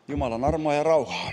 Jumalan armoa ja rauhaa.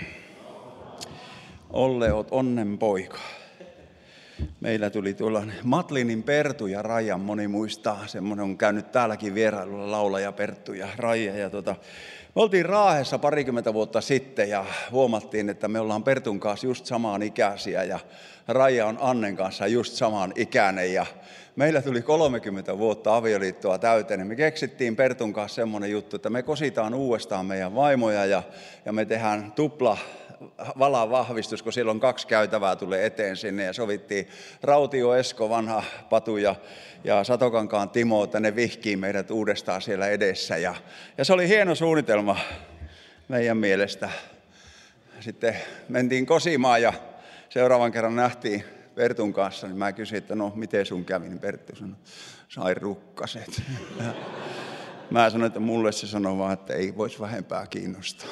Olle oot onnen poika. Meillä tuli tuolla Matlinin Perttu ja Raija, moni muistaa. Semmoinen on käynyt täälläkin vierailulla, laulaja Perttu ja Raija. Me oltiin Raahessa 20 vuotta sitten ja huomattiin, että me ollaan Pertun kanssa just samaan ikäisiä ja Raija on Annen kanssa just samaan ikäinen. Ja meillä tuli 30 vuotta avioliittoa täyteen. Me keksittiin Pertun kanssa semmoinen juttu, että me kositaan uudestaan meidän vaimoja ja me tehdään tupla valan vahvistus, kun siellä on 2 käytävää tulee eteen sinne ja sovittiin Rautio Esko, vanha Patu ja Satokankaan Timo, että ne vihkii meidät uudestaan siellä edessä ja se oli hieno suunnitelma meidän mielestä. Sitten mentiin kosimaan ja seuraavan kerran nähtiin Pertun kanssa, niin mä kysyin, että no miten sun kävi, niin Perttu sanoi, sai rukkaset. Mä sanoin, että mulle se sanoi vaan, että ei voisi vähempää kiinnostaa.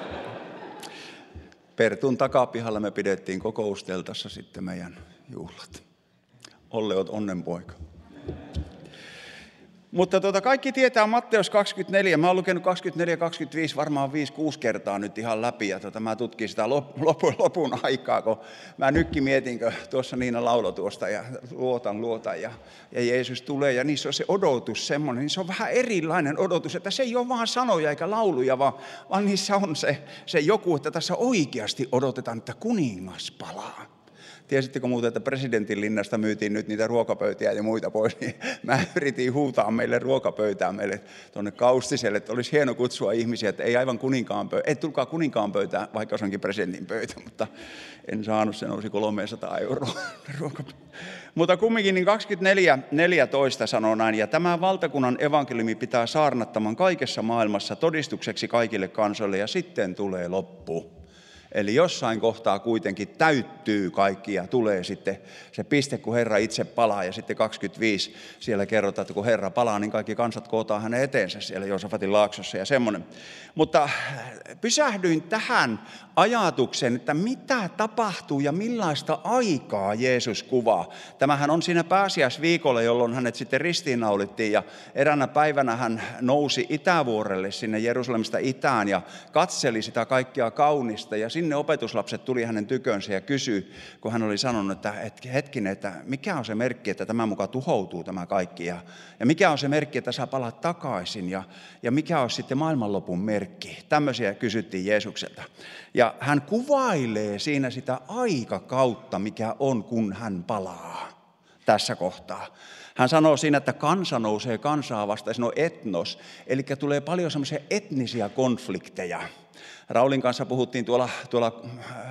Pertun takapihalla me pidettiin kokousteltassa sitten meidän juhlat. Olle oot onnenpoika. Mutta kaikki tietää Matteus 24. Mä oon lukenut 24-25 varmaan 5-6 kertaa nyt ihan läpi. Ja mä tutkin sitä lopun aikaa, kun mä nytkin mietinkö tuossa Niina lauloi tuosta ja luotan. Ja Jeesus tulee ja niissä on se odotus semmoinen. Niin se on vähän erilainen odotus, että se ei ole vaan sanoja eikä lauluja, vaan niissä on se joku, että tässä oikeasti odotetaan, että kuningas palaa. Tiesittekö muuten, että presidentin linnasta myytiin nyt niitä ruokapöytiä ja muita pois, niin mä yritin huutaa meille ruokapöytään meille tuonne Kaustiselle, että olisi hieno kutsua ihmisiä, että ei aivan kuninkaan pöytään, ei tulkaa kuninkaan pöytään, vaikka se onkin presidentin pöytä, mutta en saanut, se nousi 300 € ruokapöytään. Mutta kumminkin niin 24:14 sanoo näin, ja tämä valtakunnan evankeliumi pitää saarnattaman kaikessa maailmassa todistukseksi kaikille kansoille, ja sitten tulee loppu. Eli jossain kohtaa kuitenkin täyttyy kaikki ja tulee sitten se piste, kun Herra itse palaa. Ja sitten 25 siellä kerrotaan, että kun Herra palaa, niin kaikki kansat kootaan hänen eteensä siellä Joosafatin laaksossa ja semmoinen. Mutta pysähdyin tähän ajatuksen, että mitä tapahtuu ja millaista aikaa Jeesus kuvaa. Tämähän on siinä pääsiäisviikolla, jolloin hänet sitten ristiinnaulittiin ja eräänä päivänä hän nousi Itävuorelle sinne Jerusalemista itään ja katseli sitä kaikkea kaunista ja sinne opetuslapset tuli hänen tykönsä ja kysyi, kun hän oli sanonut, että hetkinen, että mikä on se merkki, että tämä muka tuhoutuu tämä kaikki ja mikä on se merkki, että sä palaat takaisin ja mikä on sitten maailmanlopun merkki. Tämmöisiä kysyttiin Jeesukselta. Ja hän kuvailee siinä sitä aikakautta, mikä on, kun hän palaa tässä kohtaa. Hän sanoo siinä, että kansa nousee kansaa vastaan, se on etnos, eli tulee paljon semmoisia etnisiä konflikteja. Raulin kanssa puhuttiin tuolla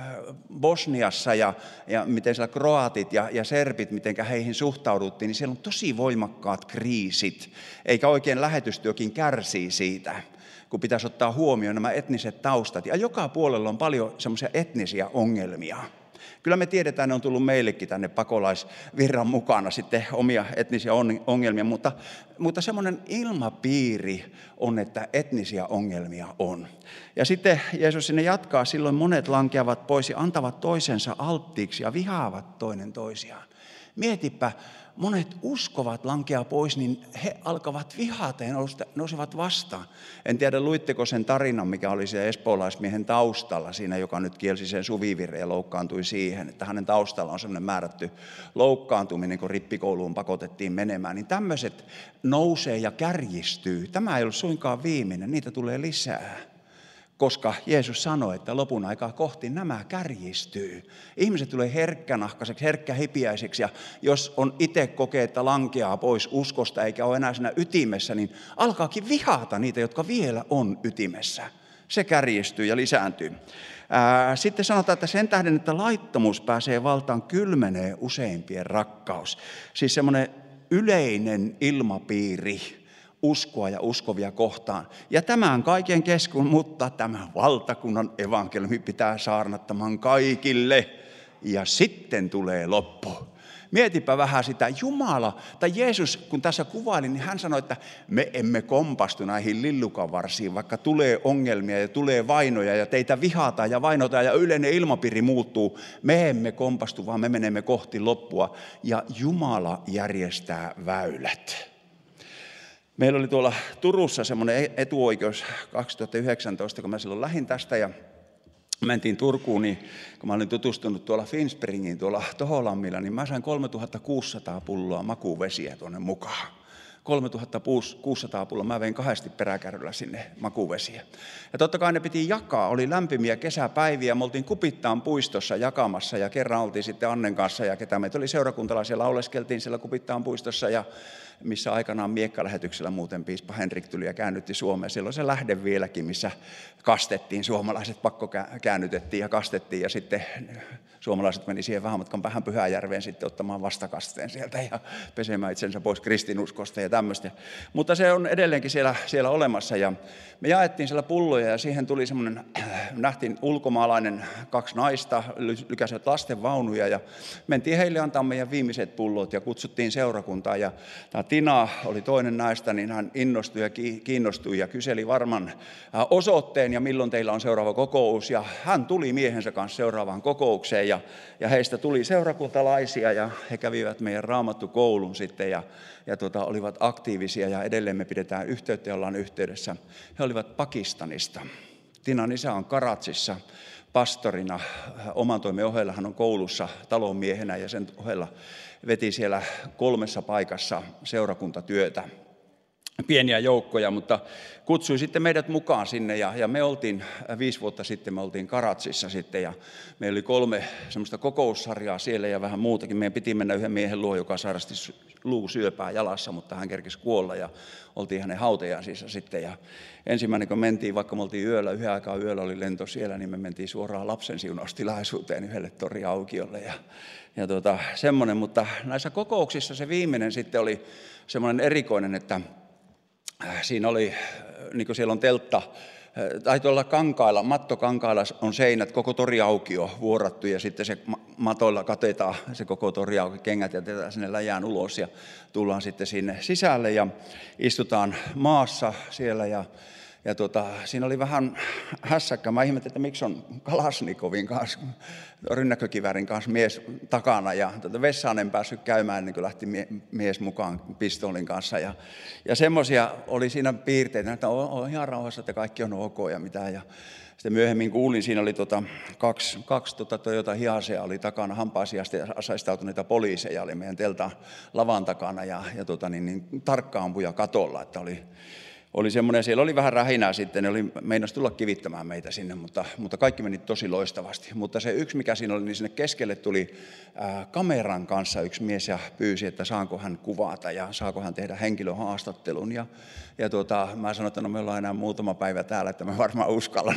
Bosniassa ja miten siellä kroatit ja serbit, miten heihin suhtauduttiin, niin siellä on tosi voimakkaat kriisit, eikä oikein lähetystyökin kärsii siitä, kun pitäisi ottaa huomioon nämä etniset taustat. Ja joka puolella on paljon semmoisia etnisiä ongelmia. Kyllä me tiedetään, ne on tullut meillekin tänne pakolaisvirran mukana sitten omia etnisiä ongelmia, mutta semmoinen ilmapiiri on, että etnisiä ongelmia on. Ja sitten Jeesus sinne jatkaa, silloin monet lankeavat pois ja antavat toisensa alttiiksi ja vihaavat toinen toisiaan. Mietipä, monet uskovat lankeaa pois, niin he alkavat vihata ja nousevat vastaan. En tiedä, luitteko sen tarinan, mikä oli se espoolaismiehen taustalla siinä, joka nyt kielsi sen suvivirren ja loukkaantui siihen, että hänen taustalla on sellainen määrätty loukkaantuminen, kun rippikouluun pakotettiin menemään. Niin tämmöiset nousee ja kärjistyy. Tämä ei ole suinkaan viimeinen, niitä tulee lisää. Koska Jeesus sanoi, että lopun aikaa kohti nämä kärjistyy. Ihmiset tulee herkkänahkaiseksi, herkkähipiäiseksi ja jos on itse kokee, että lankeaa pois uskosta eikä ole enää siinä ytimessä, niin alkaakin vihata niitä, jotka vielä on ytimessä. Se kärjistyy ja lisääntyy. Sitten sanotaan, että sen tähden, että laittomuus pääsee valtaan, kylmenee useimpien rakkaus. Siis semmoinen yleinen ilmapiiri uskoa ja uskovia kohtaan. Ja tämän kaiken kesken, mutta tämä valtakunnan evankeliumi pitää saarnattamaan kaikille. Ja sitten tulee loppu. Mietipä vähän sitä Jumala, tai Jeesus, kun tässä kuvaili, niin hän sanoi, että me emme kompastu näihin lillukanvarsiin, vaikka tulee ongelmia ja tulee vainoja ja teitä vihataan ja vainotaan ja yleinen ilmapiiri muuttuu. Me emme kompastu, vaan me menemme kohti loppua ja Jumala järjestää väylät. Meillä oli tuolla Turussa semmoinen etuoikeus 2019, kun mä silloin lähdin tästä ja mentiin Turkuun, niin kun mä olin tutustunut tuolla Finspringiin tuolla Toholammilla, niin mä sain 3600 pulloa makuvesiä tuonne mukaan. 3600 pulloa, mä vein 2 peräkärryllä sinne makuvesiä. Ja totta kai ne piti jakaa, oli lämpimiä kesäpäiviä, me oltiin Kupittaan puistossa jakamassa ja kerran oltiin sitten Annen kanssa ja ketä meitä oli seurakuntalaisia, lauleskeltiin siellä Kupittaan puistossa ja missä aikanaan miekkalähetyksellä muuten piispa Henrik tuli ja käännytti Suomeen. Silloin se lähde vieläkin, missä kastettiin, suomalaiset pakkokäännytettiin ja kastettiin ja sitten suomalaiset meni siihen vähän matkan Päähän Pyhäjärveen sitten ottamaan vastakasteen sieltä ja pesemään itsensä pois kristinuskosta ja tämmöistä. Mutta se on edelleenkin siellä olemassa ja me jaettiin siellä pulloja ja siihen tuli semmoinen, nähtiin ulkomaalainen 2 naista, lykäsivät lastenvaunuja ja mentiin heille antaa meidän viimeiset pullot ja kutsuttiin seurakuntaa ja Tina oli toinen näistä, niin hän innostui ja kiinnostui ja kyseli varman osoitteen ja milloin teillä on seuraava kokous. Ja hän tuli miehensä kanssa seuraavaan kokoukseen ja heistä tuli seurakuntalaisia ja he kävivät meidän raamattukoulun sitten ja olivat aktiivisia ja edelleen me pidetään yhteyttä ja ollaan yhteydessä. He olivat Pakistanista. Tinan isä on Karatsissa pastorina. Oman toimen ohella hän on koulussa talonmiehenä ja sen ohella veti siellä 3 paikassa seurakuntatyötä. Pieniä joukkoja, mutta kutsui sitten meidät mukaan sinne ja me oltiin 5 vuotta sitten, me oltiin Karatsissa sitten ja meillä oli 3 semmoista kokoussarjaa siellä ja vähän muutakin. Meidän piti mennä yhden miehen luo, joka sairasti luusyöpää jalassa, mutta hän kerkesi kuolla ja oltiin hänen hautajaisissa sitten. Ja ensimmäinen kun mentiin, vaikka me oltiin yhden aikaa yöllä oli lento siellä, niin me mentiin suoraan lapsen siunaustilaisuuteen yhdelle toriaukiolle ja semmoinen, mutta näissä kokouksissa se viimeinen sitten oli semmoinen erikoinen, että siinä oli, niin kuin siellä on teltta, tai tuolla kankailla, mattokankailla on seinät, koko toriaukio vuorattu ja sitten se matoilla katetaan se koko toriaukio, kengät jätetään sinne läjään ulos ja tullaan sitten sinne sisälle ja istutaan maassa siellä ja siinä oli vähän hässäkkä. Mä ihmettelin, että miksi on Kalasnikovin kanssa, rynnäkkökiväärin kanssa mies takana. Ja vessaan en päässyt käymään ennen kuin lähti mies mukaan pistoolin kanssa. Ja semmoisia oli siinä piirteitä, että on ihan rauhassa, että kaikki on ok ja mitään. Ja sitten myöhemmin kuulin, siinä oli kaksi Toyota Hiacea oli takana hampaasiasta ja aseistautuneita poliiseja oli meidän teltan lavan takana ja tarkkaampuja katolla, että oli semmoinen, siellä oli vähän rähinää sitten, ne meinasi tulla kivittämään meitä sinne, mutta kaikki meni tosi loistavasti. Mutta se yksi, mikä siinä oli, niin sinne keskelle tuli kameran kanssa yksi mies ja pyysi, että saanko hän kuvata ja saako hän tehdä henkilöhaastattelun. Ja mä sanoin, että no me ollaan enää muutama päivä täällä, että mä varmaan uskallan,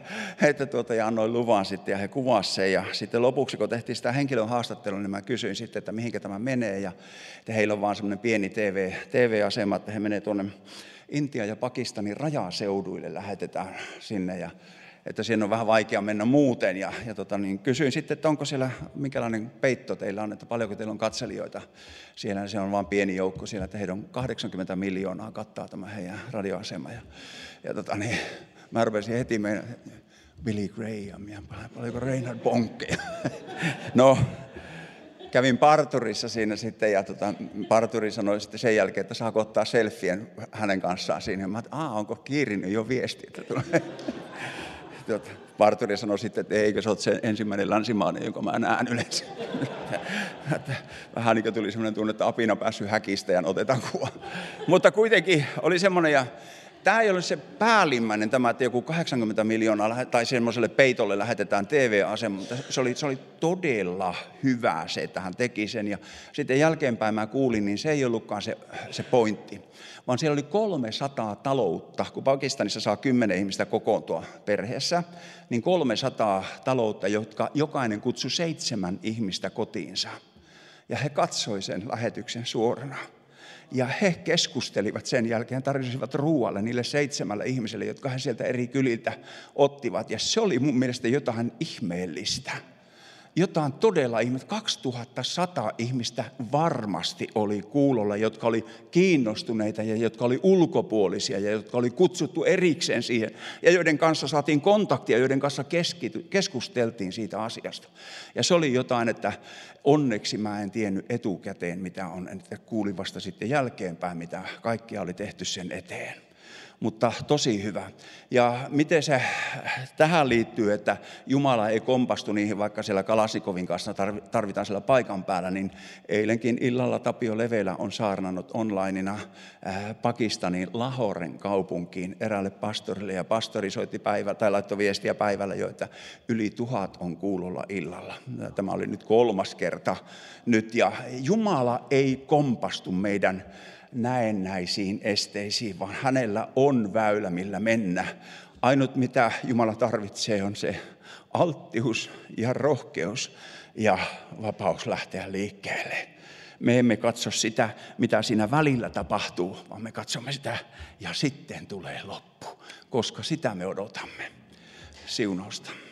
ja annoin luvan sitten ja he kuvasivat sen. Ja sitten lopuksi, kun tehtiin sitä henkilöhaastattelua, niin mä kysyin sitten, että mihinkä tämä menee. Ja että heillä on vaan semmoinen pieni TV-asema, että he menee tuonne Intia ja Pakistanin rajaseuduille lähetetään sinne ja että siinä on vähän vaikea mennä muuten ja kysyin sitten, että onko siellä minkälainen peitto teillä on, että paljonko teillä on katselijoita siellä, se on vain pieni joukko siellä, että heidän on 80 miljoonaa kattaa tämä heidän radioasema ja mä rupesin heti Billy Graham ja paljonko Reinhard Bonke. No, kävin parturissa siinä sitten ja parturi sanoi sitten sen jälkeen, että saako ottaa selfien hänen kanssaan siinä. Mä ajattelin, onko kiirinyt jo viesti? Parturi sanoi sitten, että eikö sä oot se ensimmäinen länsimainen, jonka mä näen yleensä. Vähän niin kuin tuli semmoinen tunne, että apina päässyt häkistä ja otetaan kuva. Mutta kuitenkin oli semmoinen ja tämä ei ole se päällimmäinen tämä, että joku 80 miljoonaa tai semmoiselle peitolle lähetetään TV-asema, mutta se oli todella hyvä se, että hän teki sen. Ja sitten jälkeenpäin mä kuulin, niin se ei ollutkaan se pointti, vaan siellä oli 300 taloutta, kun Pakistanissa saa 10 ihmistä kokoontua perheessä, niin 300 taloutta, jotka jokainen kutsui 7 ihmistä kotiinsa. Ja he katsoi sen lähetyksen suorana. Ja he keskustelivat sen jälkeen, tarjosivat ruualle niille 7 ihmiselle, jotka he sieltä eri kyliltä ottivat. Ja se oli mun mielestä jotain ihmeellistä. jotain todella ihmettä. 2100 ihmistä varmasti oli kuulolla, jotka oli kiinnostuneita ja jotka oli ulkopuolisia ja jotka oli kutsuttu erikseen siihen ja joiden kanssa saatiin kontaktia, joiden kanssa keskusteltiin siitä asiasta. Ja se oli jotain, että onneksi mä en tiennyt etukäteen, mitä on, että kuulin vasta sitten jälkeenpäin, mitä kaikkia oli tehty sen eteen. Mutta tosi hyvä. Ja miten se tähän liittyy, että Jumala ei kompastu niihin, vaikka siellä Kalasikovin kanssa tarvitaan siellä paikan päällä, niin eilenkin illalla Tapio Levelä on saarnannut onlineina Pakistanin Lahoren kaupunkiin eräälle pastorille, ja pastori soitti tai laittoi viestiä päivällä jo, että yli 1000 on kuulolla illalla. Tämä oli nyt 3. kerta nyt, ja Jumala ei kompastu meidän näennäisiin esteisiin, vaan hänellä on väylä, millä mennä. Ainut, mitä Jumala tarvitsee, on se alttius ja rohkeus ja vapaus lähteä liikkeelle. Me emme katso sitä, mitä siinä välillä tapahtuu, vaan me katsomme sitä ja sitten tulee loppu, koska sitä me odotamme. Siunausta.